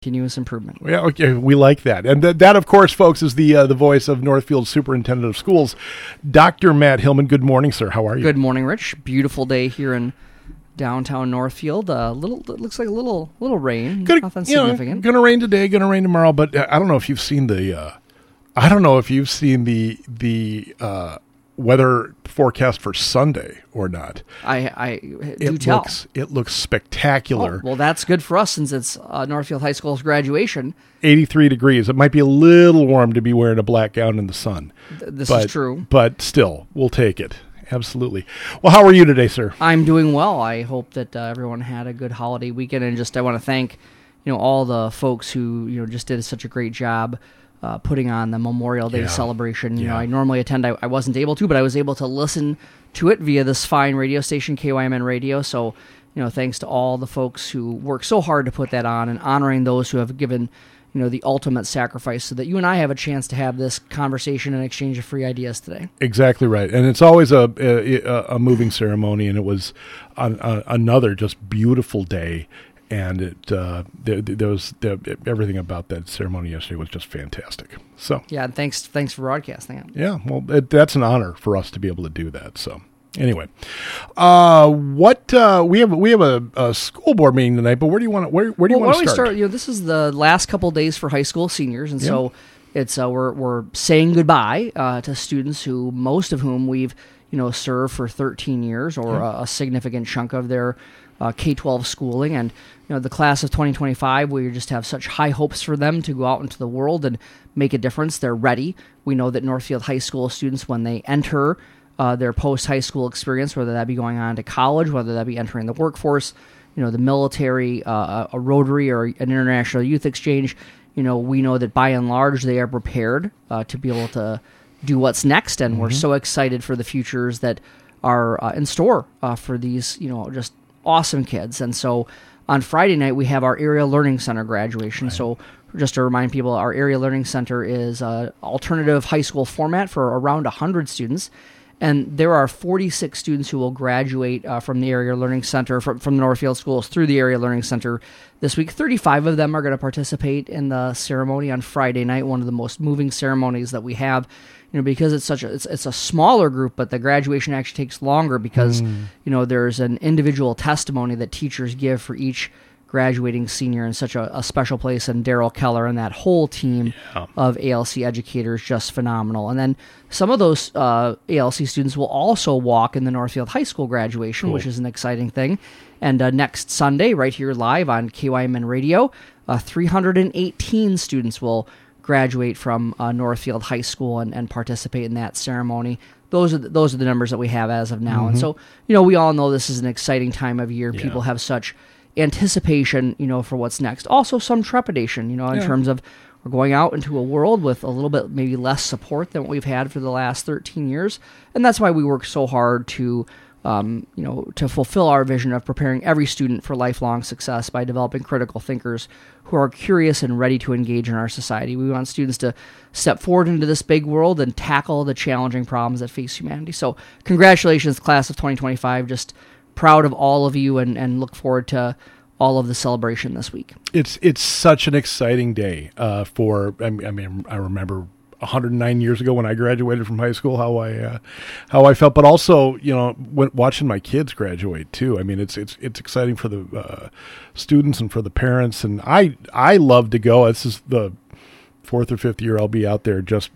continuous improvement. Yeah, okay, we like that. And that, of course, folks, is the voice of Northfield Superintendent of Schools, Dr. Matt Hillman. Good morning, sir. How are you? Good morning, Rich. Beautiful day here in downtown Northfield. It looks like a little rain. Nothing significant. Going to rain today, going to rain tomorrow. But I don't know if you've seen the weather forecast for Sunday or not. It looks spectacular. Oh, well, that's good for us since it's Northfield High School's graduation. 83 degrees. It might be a little warm to be wearing a black gown in the sun. This is true. But still, we'll take it. Absolutely. Well, how are you today, sir? I'm doing well. I hope that everyone had a good holiday weekend, and I want to thank all the folks who just did such a great job putting on the Memorial Day celebration. I normally attend. I wasn't able to, but I was able to listen to it via this fine radio station, KYMN Radio. So, thanks to all the folks who worked so hard to put that on and honoring those who have given, the ultimate sacrifice so that you and I have a chance to have this conversation and exchange of free ideas today. Exactly right. And it's always a moving ceremony, and it was another just beautiful day. And everything about that ceremony yesterday was just fantastic. So yeah, and thanks for broadcasting it. Yeah, well, that's an honor for us to be able to do that. So anyway, we have a school board meeting tonight. But where do you want to start? This is the last couple days for high school seniors, and so it's we're saying goodbye to students who most of whom we've served for 13 years or a significant chunk of their K-12 schooling, and the class of 2025, we just have such high hopes for them to go out into the world and make a difference. They're ready. We know that Northfield High School students, when they enter their post-high school experience, whether that be going on to college, whether that be entering the workforce, the military, a Rotary, or an international youth exchange, we know that by and large they are prepared to be able to do what's next, and we're so excited for the futures that are in store for these, just awesome kids. And so on Friday night, we have our Area Learning Center graduation. Right. So just to remind people, our Area Learning Center is an alternative high school format for around 100 students. And there are 46 students who will graduate from the Area Learning Center, from the Northfield schools through the Area Learning Center this week. 35 of them are going to participate in the ceremony on Friday night, one of the most moving ceremonies that we have. Because it's a smaller group, but the graduation actually takes longer because, there's an individual testimony that teachers give for each graduating senior in such a special place, and Daryl Keller and that whole team of ALC educators, just phenomenal. And then some of those ALC students will also walk in the Northfield High School graduation, which is an exciting thing. And next Sunday, right here live on KYMN Radio, 318 students will graduate from Northfield High School and participate in that ceremony. Those are the numbers that we have as of now. And so, we all know this is an exciting time of year. Yeah. People have such anticipation, for what's next. Also some trepidation, in terms of we're going out into a world with a little bit maybe less support than what we've had for the last 13 years. And that's why we work so hard to fulfill our vision of preparing every student for lifelong success by developing critical thinkers who are curious and ready to engage in our society. We want students to step forward into this big world and tackle the challenging problems that face humanity. So congratulations, class of 2025. Just proud of all of you and look forward to all of the celebration this week. It's such an exciting day I remember 109 years ago when I graduated from high school, how I felt, but also, watching my kids graduate too. I mean, it's exciting for the students and for the parents. And I love to go. This is the 4th or 5th year I'll be out there just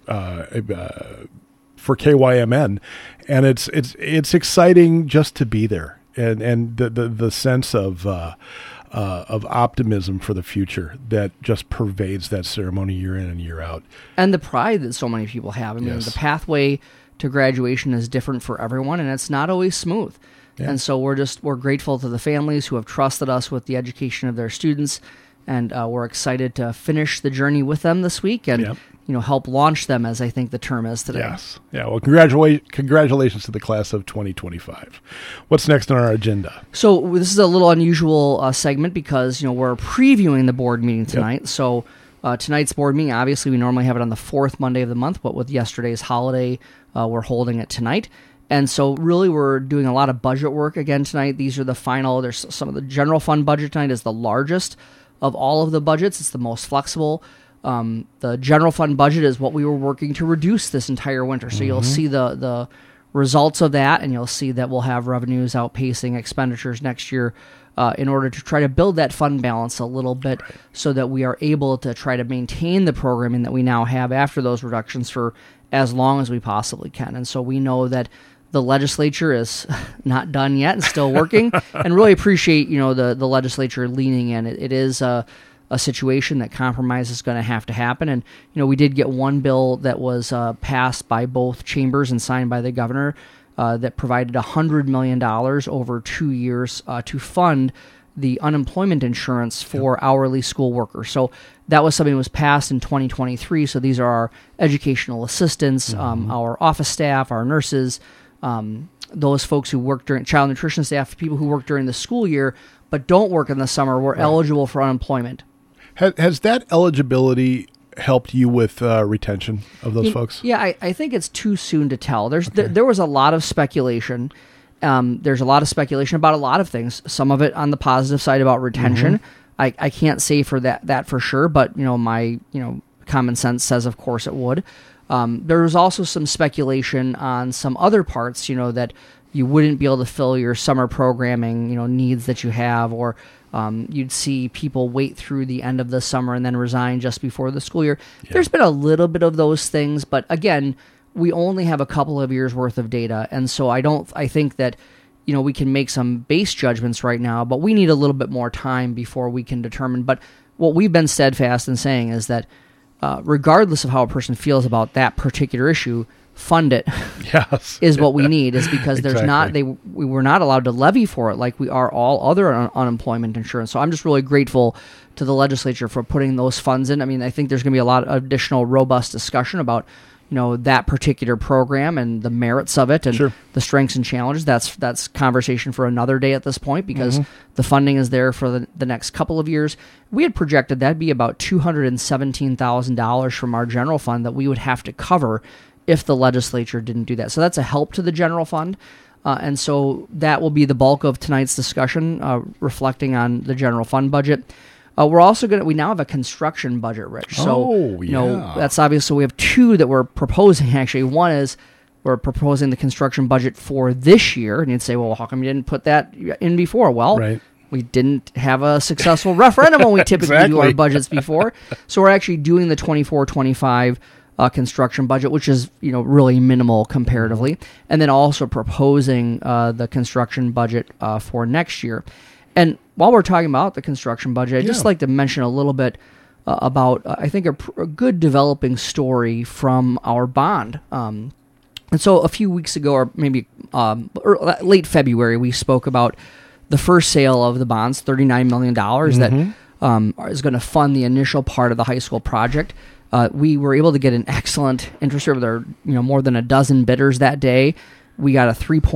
for KYMN. And it's exciting just to be there. And the sense of optimism for the future that just pervades that ceremony year in and year out. And the pride that so many people have. I mean, the pathway to graduation is different for everyone, and it's not always smooth. Yeah. And so we're grateful to the families who have trusted us with the education of their students, and we're excited to finish the journey with them this week and help launch them, as I think the term is today. Yes. Yeah. Well, congratulations to the class of 2025. What's next on our agenda? So this is a little unusual segment because we're previewing the board meeting tonight. Yep. So tonight's board meeting, obviously, we normally have it on the 4th Monday of the month, but with yesterday's holiday, we're holding it tonight. And so really we're doing a lot of budget work again tonight. These are the final. There's some of the general fund budget tonight is the largest of all of the budgets. It's the most flexible. The general fund budget is what we were working to reduce this entire winter. So you'll see the results of that, and you'll see that we'll have revenues outpacing expenditures next year in order to try to build that fund balance a little bit so that we are able to try to maintain the programming that we now have after those reductions for as long as we possibly can. And so we know that the legislature is not done yet and still working, and really appreciate, the legislature leaning in. It is a situation that compromise is going to have to happen. And, we did get one bill that was passed by both chambers and signed by the governor that provided $100 million over 2 years to fund the unemployment insurance for hourly school workers. So that was something that was passed in 2023. So these are our educational assistants, our office staff, our nurses, those folks who work during child nutrition staff, people who work during the school year but don't work in the summer were eligible for unemployment. Has that eligibility helped you with retention of those folks? Yeah, I think it's too soon to tell. There was a lot of speculation. There's a lot of speculation about a lot of things. Some of it on the positive side about retention. I can't say for that for sure, but my common sense says of course it would. There was also some speculation on some other parts, that you wouldn't be able to fill your summer programming, needs that you have, or you'd see people wait through the end of the summer and then resign just before the school year. Yeah. There's been a little bit of those things, but again, we only have a couple of years worth of data, and so I think that we can make some base judgments right now, but we need a little bit more time before we can determine. But what we've been steadfast in saying is that regardless of how a person feels about that particular issue, fund it. Yes, is what we need. Is because we were not allowed to levy for it like we are all other unemployment insurance. So I'm just really grateful to the legislature for putting those funds in. I mean, I think there's going to be a lot of additional robust discussion about that particular program and the merits of it and the strengths and challenges. That's conversation for another day at this point, because the funding is there for the next couple of years. We had projected that'd be about $217,000 from our general fund that we would have to cover if the legislature didn't do that. So that's a help to the general fund. And so that will be the bulk of tonight's discussion, reflecting on the general fund budget. We're also we now have a construction budget, Rich. So, that's obvious. So we have two that we're proposing, actually. One is we're proposing the construction budget for this year. And you'd say, well, how come you didn't put that in before? Well, we didn't have a successful referendum when we typically do our budgets before. So we're actually doing the 24-25 construction budget, which is really minimal comparatively. And then also proposing the construction budget for next year. And while we're talking about the construction budget, I'd just like to mention a little bit about, I think, a good developing story from our bond. And so a few weeks ago, or maybe late February, we spoke about the first sale of the bonds, $39 million, that is going to fund the initial part of the high school project. We were able to get an excellent interest rate. There were more than a dozen bidders that day. We got a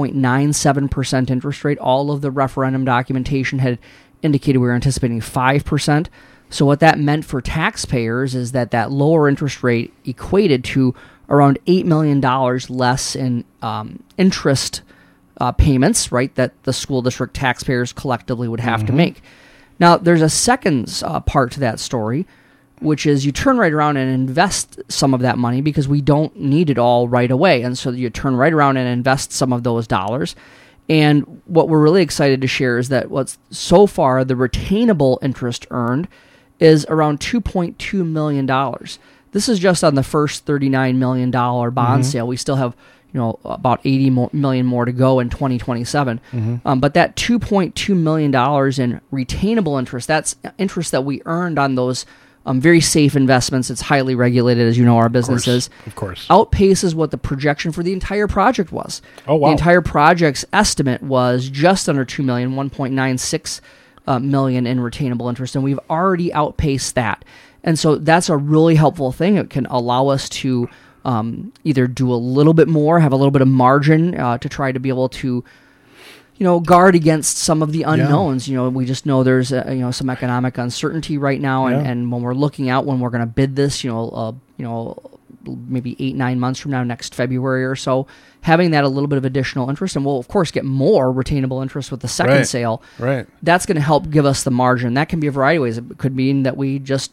3.97% interest rate. All of the referendum documentation had indicated we were anticipating 5%. So what that meant for taxpayers is that lower interest rate equated to around $8 million less in interest payments, right, that the school district taxpayers collectively would have to make. Now, there's a second part to that story, which is you turn right around and invest some of that money because we don't need it all right away. And so you turn right around and invest some of those dollars. And what we're really excited to share is that so far the retainable interest earned is around $2.2 million. This is just on the first $39 million bond sale. We still have about $80 million more to go in 2027. But that $2.2 million in retainable interest, that's interest that we earned on those very safe investments. It's highly regulated, as you know, our business is. Of course. Outpaces what the projection for the entire project was. Oh, wow. The entire project's estimate was just under $2 million, $1.96 million in retainable interest, and we've already outpaced that. And so that's a really helpful thing. It can allow us to either do a little bit more, have a little bit of margin to try to be able to guard against some of the unknowns. We just know there's some economic uncertainty right now, and when we're looking out, when we're going to bid this, maybe 8-9 months from now, next February or so, having that a little bit of additional interest, and we'll of course get more retainable interest with the second sale. Right. That's going to help give us the margin. That can be a variety of ways. It could mean that we just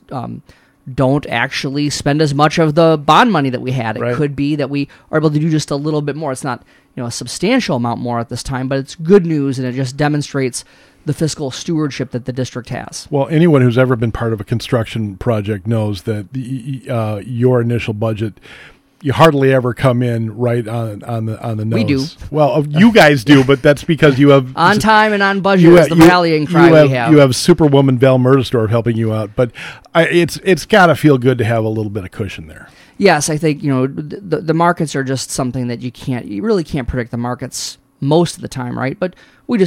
don't actually spend as much of the bond money that we had. It could be that we are able to do just a little bit more. It's not a substantial amount more at this time, but it's good news, and it just demonstrates the fiscal stewardship that the district has. Well, anyone who's ever been part of a construction project knows that your initial budget, you hardly ever come in right on the nose. We do. Well, you guys do, but that's because you have on time and on budget is the rallying cry we have. You have Superwoman Val Murdesdorf helping you out, but it's got to feel good to have a little bit of cushion there. Yes, I think the markets are just something that you really can't predict the markets most of the time, right? But we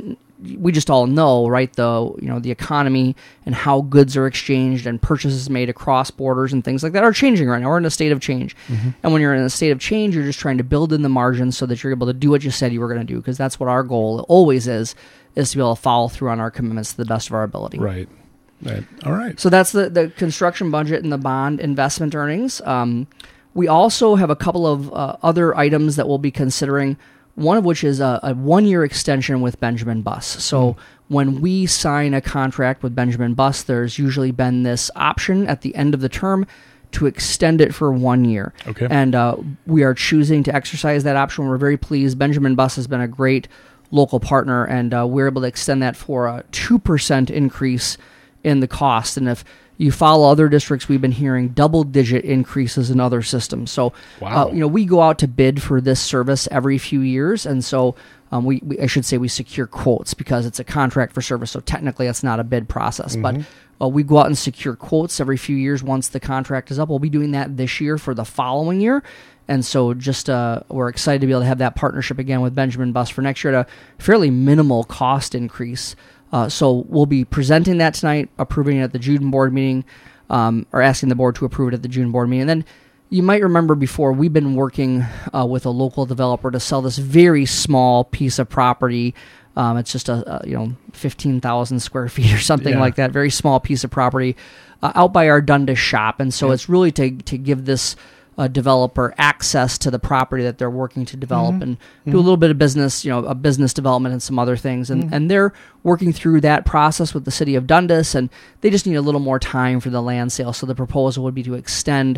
just all know, right, the economy and how goods are exchanged and purchases made across borders and things like that are changing right now. We're in a state of change. Mm-hmm. And when you're in a state of change, you're just trying to build in the margins so that you're able to do what you said you were going to do, because that's what our goal always is to be able to follow through on our commitments to the best of our ability. Right. All right. So that's the construction budget and the bond investment earnings. We also have a couple of other items that we'll be considering, one of which is a 1-year extension with Benjamin Bus. So when we sign a contract with Benjamin Bus, there's usually been this option at the end of the term to extend it for 1 year. Okay. And we are choosing to exercise that option. We're very pleased. Benjamin Bus has been a great local partner, and we're able to extend that for a 2% increase in the cost. And if you follow other districts, we've been hearing double-digit increases in other systems. So, wow. We go out to bid for this service every few years, and so I should say we secure quotes because it's a contract for service. So technically, it's not a bid process, Mm-hmm. but we go out and secure quotes every few years once the contract is up. We'll be doing that this year for the following year. And so just we're excited to be able to have that partnership again with Benjamin Bus for next year at a fairly minimal cost increase. So we'll be presenting that tonight, approving it at the June board meeting, or asking the board to approve it at the June board meeting. And then you might remember before, we've been working with a local developer to sell this very small piece of property. It's just a 15,000 square feet or something like that, very small piece of property out by our Dundas shop. And so it's really to give this developer access to the property that they're working to develop and do a little bit of business, a business development and some other things. And they're working through that process with the city of Dundas, and they just need a little more time for the land sale. So the proposal would be to extend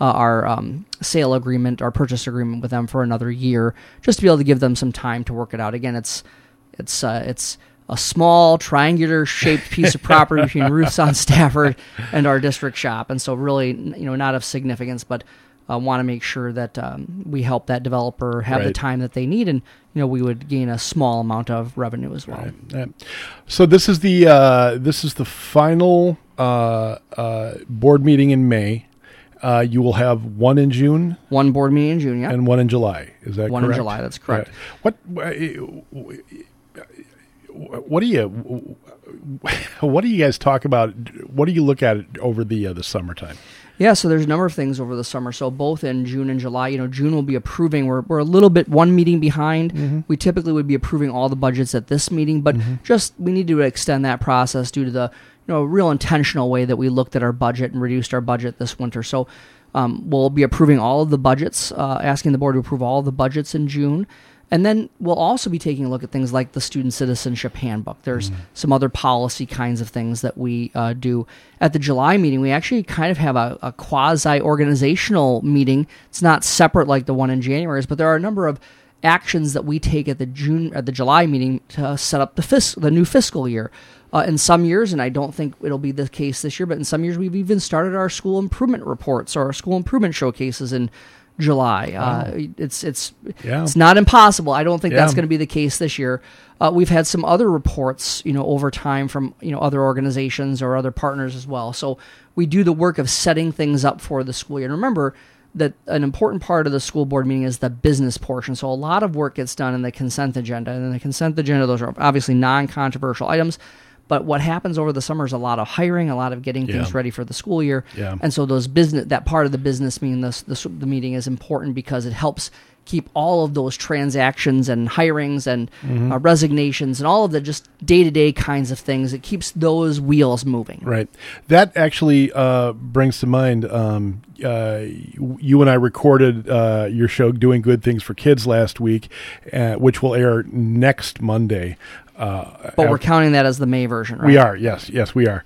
our sale agreement, our purchase agreement with them for another year, just to be able to give them some time to work it out. Again, it's a small triangular-shaped piece of property between Ruth's on Stafford and our district shop, and so really, not of significance, but want to make sure that we help that developer have the time that they need, and we would gain a small amount of revenue as well. Right. So this is the final board meeting in May. You will have one in June, one board meeting in June, and one in July. Is that one correct? In July? That's correct. What do you guys talk about? What do you look at over the summertime? Yeah, so there's a number of things over the summer. So both in June and July, June will be approving. We're a little bit one meeting behind. Mm-hmm. We typically would be approving all the budgets at this meeting, but just we need to extend that process due to the real intentional way that we looked at our budget and reduced our budget this winter. So we'll be approving all of the budgets, asking the board to approve all of the budgets in June. And then we'll also be taking a look at things like the Student Citizenship Handbook. There's some other policy kinds of things that we do. At the July meeting, we actually kind of have a quasi-organizational meeting. It's not separate like the one in January, but there are a number of actions that we take at the July meeting to set up the new fiscal year. In some years, and I don't think it'll be the case this year, but in some years we've even started our school improvement reports or our school improvement showcases in July. It's not impossible. I don't think that's going to be the case this year. We've had some other reports, over time from other organizations or other partners as well. So we do the work of setting things up for the school year. And remember that an important part of the school board meeting is the business portion. So a lot of work gets done in the consent agenda, and in the consent agenda, those are obviously non-controversial items. But what happens over the summer is a lot of hiring, a lot of getting things ready for the school year. Yeah. And so that part of the business meeting, the meeting is important because it helps keep all of those transactions and hirings and resignations and all of the just day-to-day kinds of things. It keeps those wheels moving. Right. That actually brings to mind, you and I recorded your show, Doing Good Things for Kids, last week, which will air next Monday. But we're counting that as the May version, right? We are, yes, we are.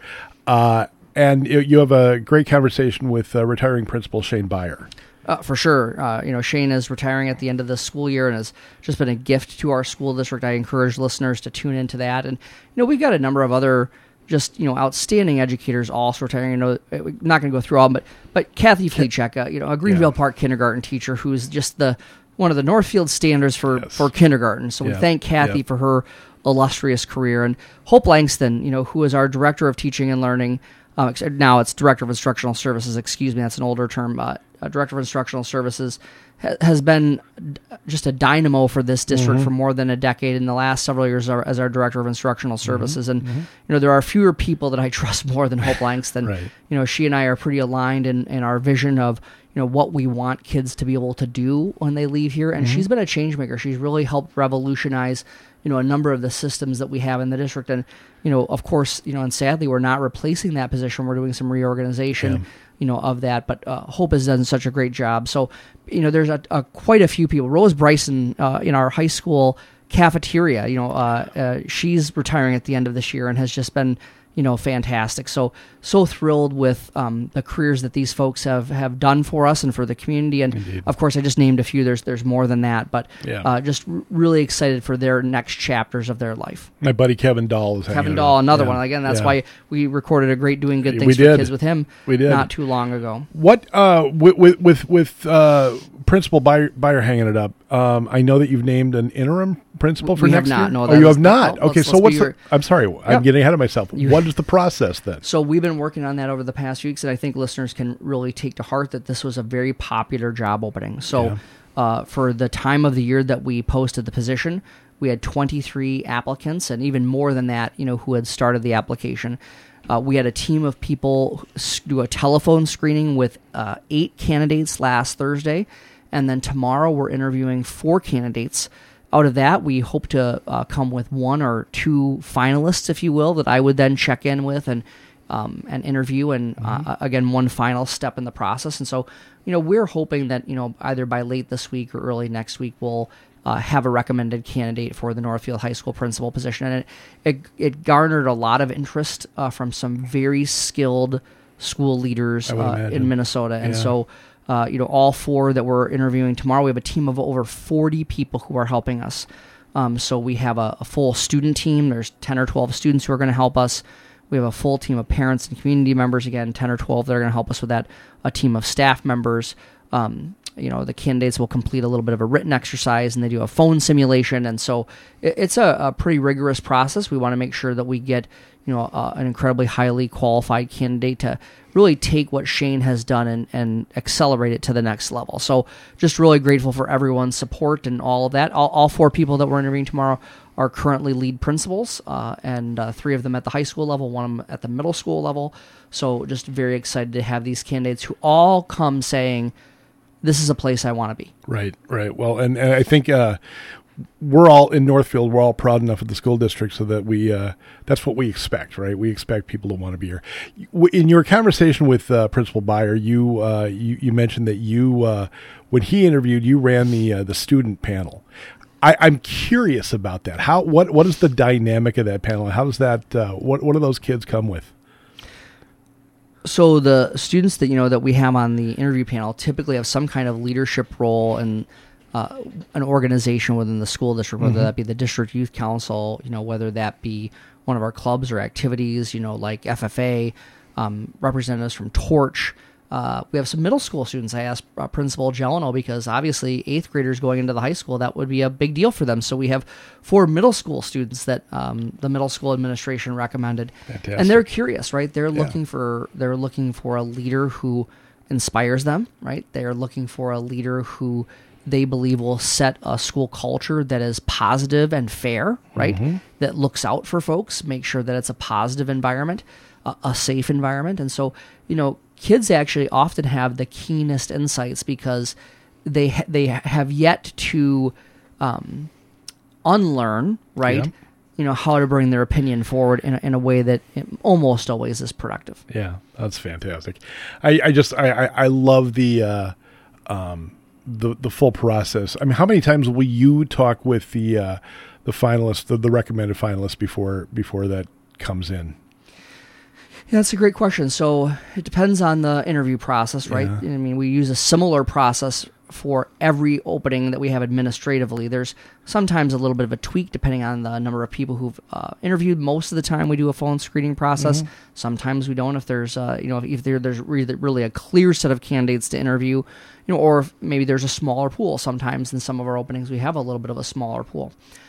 And you have a great conversation with retiring principal Shane Beyer. For sure. Shane is retiring at the end of the school year and has just been a gift to our school district. I encourage listeners to tune into that. And, we've got a number of other just, outstanding educators also retiring. I'm not going to go through all, but Kathy Fleechek, a Greenville Park kindergarten teacher who's just one of the Northfield standards for kindergarten. So we thank Kathy for her illustrious career. And Hope Langston, who is our director of teaching and learning. Now it's director of instructional services. Excuse me, that's an older term. Director of instructional services has been just a dynamo for this district for more than a decade. In the last several years, as our director of instructional services, and there are fewer people that I trust more than Hope Langston. Right. She and I are pretty aligned in our vision of what we want kids to be able to do when they leave here. And she's been a change maker. She's really helped revolutionize a number of the systems that we have in the district. And, of course, and sadly, we're not replacing that position. We're doing some reorganization, of that. But Hope has done such a great job. So, there's quite a few people. Rose Bryson in our high school cafeteria, she's retiring at the end of this year and has just been, fantastic. So thrilled with the careers that these folks have done for us and for the community. And Indeed. Of course, I just named a few. There's more than that, but just really excited for their next chapters of their life. My buddy Kevin Dahl is Kevin Dahl, another one. Again, that's why we recorded a great Doing Good Things for Kids with him. We did not too long ago. What with Principal Beyer hanging it up? I know that you've named an interim principal for next year. Have not. No, you have not. Okay, so what's I'm sorry, Yep. I'm getting ahead of myself. What is the process then? So we've been working on that over the past few weeks, and I think listeners can really take to heart that this was a very popular job opening. So for the time of the year that we posted the position, we had 23 applicants, and even more than that, who had started the application. We had a team of people do a telephone screening with 8 candidates last Thursday, and then tomorrow we're interviewing 4 candidates. Out of that, we hope to come with 1 or 2 finalists, if you will, that I would then check in with and interview, and again, one final step in the process. And so, we're hoping that either by late this week or early next week, we'll have a recommended candidate for the Northfield High School principal position. And it garnered a lot of interest from some very skilled school leaders in Minnesota. And so, all 4 that we're interviewing tomorrow, we have a team of over 40 people who are helping us. So we have a full student team. There's 10 or 12 students who are going to help us. We have a full team of parents and community members, again, 10 or 12 that are going to help us with that, a team of staff members. The candidates will complete a little bit of a written exercise, and they do a phone simulation. And so it's a pretty rigorous process. We want to make sure that we get, an incredibly highly qualified candidate to really take what Shane has done and accelerate it to the next level. So just really grateful for everyone's support and all of that. All 4 people that we're interviewing tomorrow are currently lead principals, and 3 of them at the high school level, 1 of them at the middle school level. So just very excited to have these candidates who all come saying, this is a place I want to be. Right. Well, and I think we're all in Northfield. We're all proud enough of the school district so that we that's what we expect, right? We expect people to want to be here. In your conversation with Principal Beyer, you mentioned that when he interviewed, you ran the student panel. I'm curious about that. What is the dynamic of that panel? How does that what do those kids come with? So the students that we have on the interview panel typically have some kind of leadership role in an organization within the school district, whether that be the district youth council, whether that be one of our clubs or activities, like FFA, representatives from Torch. We have some middle school students. I asked Principal Gelano because obviously 8th graders going into the high school, that would be a big deal for them. So we have 4 middle school students that the middle school administration recommended. Fantastic. And they're curious, right? They're looking for a leader who inspires them, right? They are looking for a leader who they believe will set a school culture that is positive and fair, right? That looks out for folks, make sure that it's a positive environment, a safe environment. And so, kids actually often have the keenest insights because they have yet to unlearn, right? How to bring their opinion forward in a way that almost always is productive. Yeah, that's fantastic. I love the full process. I mean, how many times will you talk with the finalists, the recommended finalists before that comes in? Yeah, that's a great question. So it depends on the interview process, right? Yeah. I mean, we use a similar process for every opening that we have administratively. There's sometimes a little bit of a tweak depending on the number of people who've interviewed. Most of the time we do a phone screening process. Sometimes we don't if there's, if there's really a clear set of candidates to interview, or if maybe there's a smaller pool. Sometimes in some of our openings we have a little bit of a smaller pool.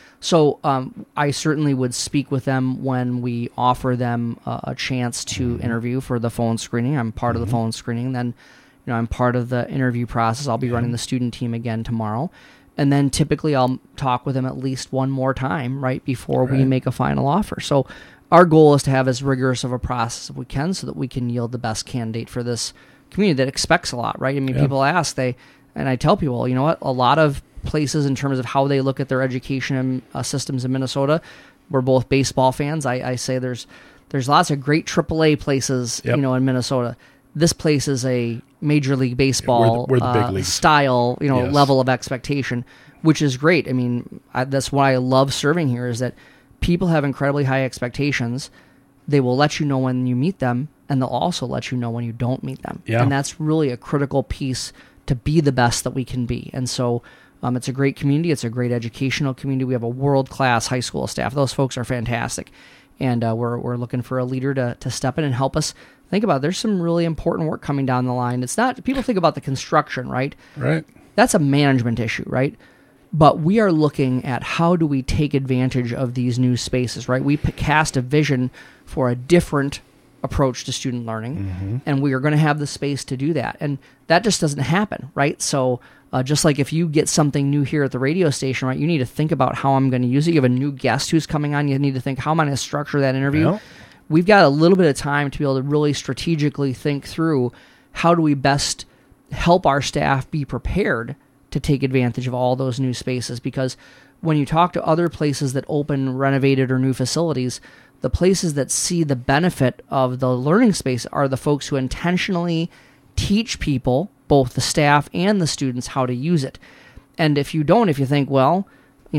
So I certainly would speak with them when we offer them a chance to interview for the phone screening. I'm part of the phone screening. Then, I'm part of the interview process. I'll be running the student team again tomorrow. And then typically I'll talk with them at least one more time, right, before we make a final offer. So our goal is to have as rigorous of a process as we can so that we can yield the best candidate for this community that expects a lot, right? I mean, people ask, and I tell people, a lot of places in terms of how they look at their education systems in Minnesota. We're both baseball fans. I say there's lots of great AAA places, in Minnesota. This place is a Major League Baseball we're the big leagues. style, level of expectation, which is great. I mean, that's why I love serving here is that people have incredibly high expectations. They will let you know when you meet them, and they'll also let you know when you don't meet them. Yeah. And that's really a critical piece to be the best that we can be. And so it's a great community. It's a great educational community. We have a world-class high school staff. Those folks are fantastic. And we're looking for a leader to step in and help us think about it. There's some really important work coming down the line. It's not, people think about the construction, right? Right. That's a management issue, right? But we are looking at how do we take advantage of these new spaces, right? We cast a vision for a different approach to student learning, and we are going to have the space to do that. And that just doesn't happen, right? So just like if you get something new here at the radio station, right, you need to think about how I'm going to use it. You have a new guest who's coming on. You need to think, how am I going to structure that interview? Yeah. We've got a little bit of time to be able to really strategically think through how do we best help our staff be prepared to take advantage of all those new spaces. Because when you talk to other places that open renovated or new facilities, the places that see the benefit of the learning space are the folks who intentionally teach people, both the staff and the students, how to use it. And if you don't, if you think, well,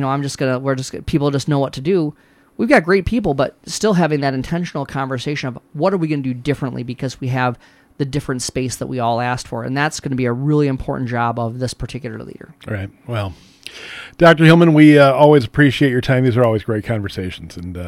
people just know what to do, we've got great people, but still having that intentional conversation of what are we going to do differently because we have the different space that we all asked for. And that's going to be a really important job of this particular leader. All right. Well, Dr. Hillman, we always appreciate your time. These are always great conversations. And